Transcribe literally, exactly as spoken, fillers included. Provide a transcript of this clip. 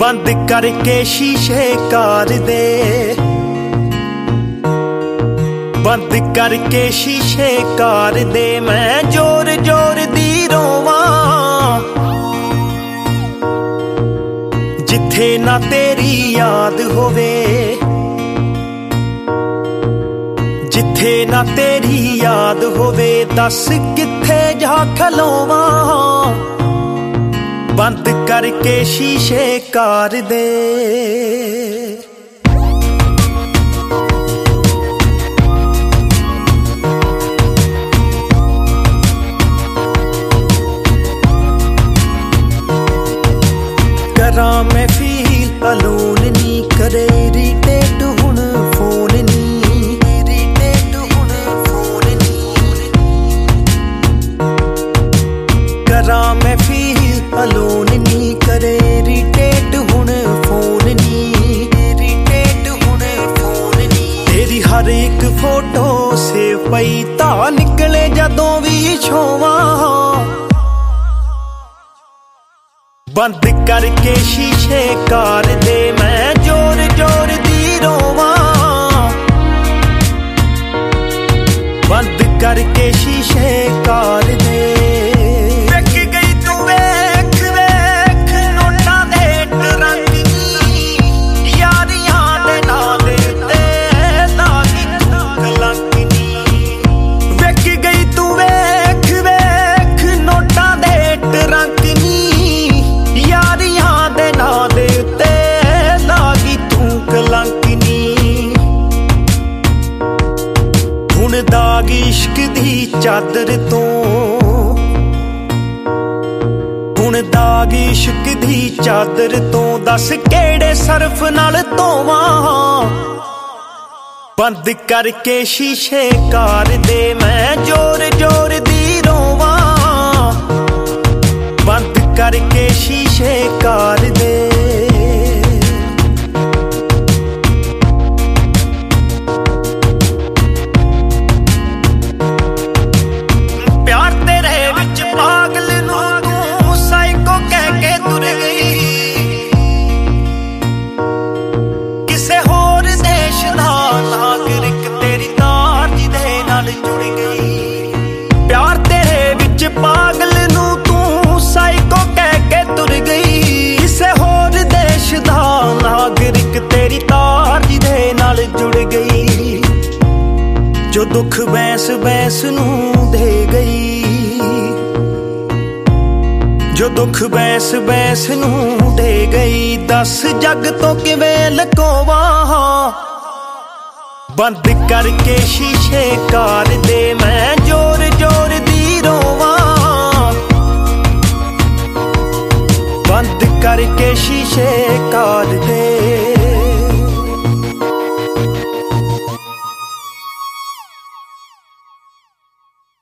ਬੰਦ ਕਰਕੇ ਸ਼ੀਸ਼ੇ ਕਾਰ ਦੇ, ਬੰਦ ਕਰਕੇ ਸ਼ੀਸ਼ੇ ਕਾਰ ਦੇ ਮੈਂ ਜ਼ੋਰ ਜ਼ੋਰ ਦੀ ਰੋਵਾਂ, ਜਿੱਥੇ ਨਾ ਤੇਰੀ ਯਾਦ ਹੋਵੇ, ਜਿੱਥੇ ਨਾ ਤੇਰੀ ਯਾਦ ਹੋਵੇ, ਦੱਸ ਕਿੱਥੇ ਜਾ ਖਲੋਵਾਂ, ਬੰਦ ਕਰਕੇ ਸ਼ੀਸ਼ੇ ਕਾਰ ਦੇ। ਕਰਾਂ ਮੈਂ ਫੀਲ ਅਲੋਨ ਨੀ, ਕਰੇ ਇਰੀਟੇਟ ਹੁਣ ਫੋਨ ਨੀ, ਇਰੀਟੇਟ ਹੁਣ ਫੋਨ ਨੀ, ਕਰਾਂ ਮੈਂ ਫੀਲ ਅਲੋਨ ਨੀ, ਕਰੇ ਇਰੀਟੇਟ ਹੁਣ ਫੋਨ ਨੀ, ਇਰੀਟੇਟ ਹੁਣ ਫੋਨ ਨੀ। ਤੇਰੀ ਹਰ ਇੱਕ ਫੋਟੋ ਸੇਵ ਪਈ ਤਾਂ ਨਿਕਲੇ ਜਦੋਂ ਵੀ ਛੋਵਾਂ, ਬੰਦ ਕਰਕੇ ਸ਼ੀਸ਼ੇ ਕਾਰ ਦੇ ਮੈਂ ਜ਼ੋਰ ਜ਼ੋਰ ਦੀ ਰੋਵਾਂ, ਬੰਦ ਕਰਕੇ ਸ਼ੀਸ਼ੇ ਕਾਰ ਦੇ। ਵੇਖ ਗਈ ਤੂੰ ਵੇਖ ਵੇਖ ਨੋਟਾਂ ਦੇ ਟਰੰਕ ਨੀ, ਯਾਰੀਆਂ ਦੇ ਨਾਂ ਦੇ ਉੱਤੇ ਲਾਗੀ ਤੂੰ ਕਲੰਕ ਨੀ। ਵੇਖ ਗਈ ਤੂੰ ਵੇਖ ਵੇਖ ਨੋਟਾਂ ਦੇ ਟਰੰਕ ਨੀ, ਯਾਰੀਆਂ ਦੇ ਨਾਂ ਦੇ ਉੱਤੇ ਲਾਗੀ ਤੂੰ ਕਲੰਕ ਨੀ। ਹੁਣ ਦਾਗ ਇਸ਼ਕ ਦੀ ਚਾਦਰ ਤੋਂ, ਹੁਣ ਦਾਗ ਇਸ਼ਕ ਦੀ ਚਾਦਰ ਤੋਂ, ਦੱਸ ਕਿਹੜੇ ਸਰਫ ਨਾਲ ਧੋਵਾਂ, ਬੰਦ ਕਰਕੇ ਸ਼ੀਸ਼ੇ ਕਾਰ ਦੇ ਮੈਂ ਜ਼ੋਰ ਜ਼ੋਰ ਦੀ ਰੋਵਾਂ, ਬੰਦ ਕਰਕੇ ਸ਼ੀਸ਼ੇ ਕਾਰ ਦੇ। ਪਿਆਰ ਤੇਰੇ ਵਿੱਚ ਪਾਗਲ ਨੂੰ ਤੂੰ ਸਾਈਕੋ ਕਹਿ ਕੇ ਤੁਰ ਗਈ, ਕਿਸੇ ਹੋਰ ਦੇਸ਼ ਦਾ ਨਾਗਰਿਕ ਤੇਰੀ ਤਾਰ ਜਿਹਦੇ ਨਾਲ ਜੁੜ ਗਈ। ਪਿਆਰ ਤੇਰੇ ਵਿੱਚ ਪਾਗਲ ਨੂੰ ਤੂੰ ਸਾਈਕੋ ਕਹਿ ਕੇ ਤੁਰ ਗਈ, ਕਿਸੇ ਹੋਰ ਦੇਸ਼ ਦਾ ਨਾਗਰਿਕ ਤੇਰੀ ਤਾਰ ਜਿਹਦੇ ਨਾਲ ਜੁੜ ਗਈ। ਜੋ ਦੁੱਖ ਬੈਂਸ ਬੈਂਸ ਨੂੰ ਦੇ ਗਈ, ਜੋ ਦੁੱਖ ਬੈਂਸ ਬੈਂਸ ਨੂੰ ਦੇ ਗਈ, ਦੱਸ ਜੱਗ ਤੋਂ ਕਿਵੇਂ ਲਕੋਵਾਂ, ਬੰਦ ਕਰਕੇ ਸ਼ੀਸ਼ੇ ਕਾਰ ਦੇ ਮੈਂ ਜ਼ੋਰ